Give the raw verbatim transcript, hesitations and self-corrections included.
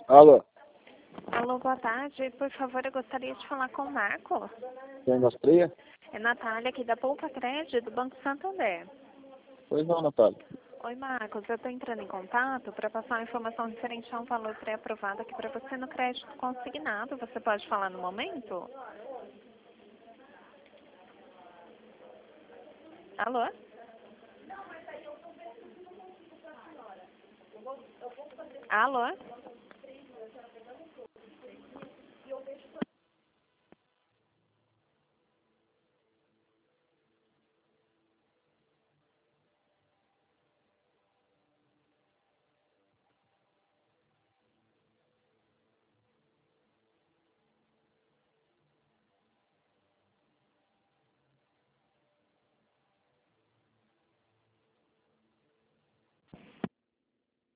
Alô, Alô, boa tarde. Por favor, eu gostaria de falar com o Marcos. quem gostaria? É Natália, aqui da Poupa Crédito, do Banco Santander. Pois não, Natália. Oi, Marcos. Eu estou entrando em contato para passar uma informação referente a um valor pré-aprovado aqui para você no crédito consignado. Você pode falar no momento? Alô? Alô?